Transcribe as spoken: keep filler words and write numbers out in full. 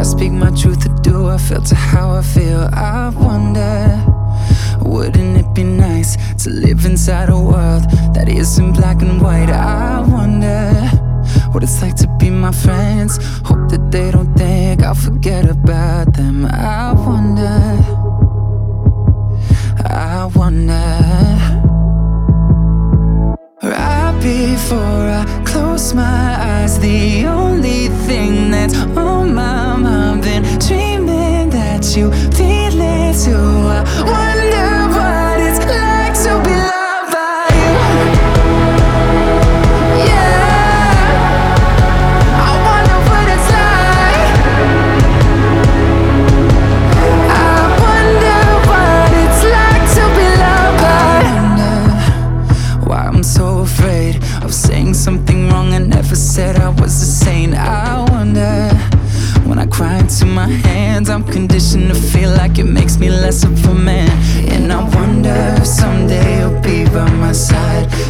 I speak my truth or do I filter how I feel? I wonder, wouldn't it be nice to live inside a world that isn't black and white? I wonder what it's like to be my friends. Hope that they don't think I'll forget about them. I wonder, I wonder. Right before I close my eyes, the only thing that's on my mind, been dreaming that you feel it too. I wonder what it's like to be loved by you. Yeah, I wonder what it's like. I wonder what it's like to be loved by you. I wonder why I'm so afraid of saying something wrong I never said I was a saint. I wonder, when I cry into my hands, I'm conditioned to feel like it makes me less of a man. And I wonder if someday you'll be by my side.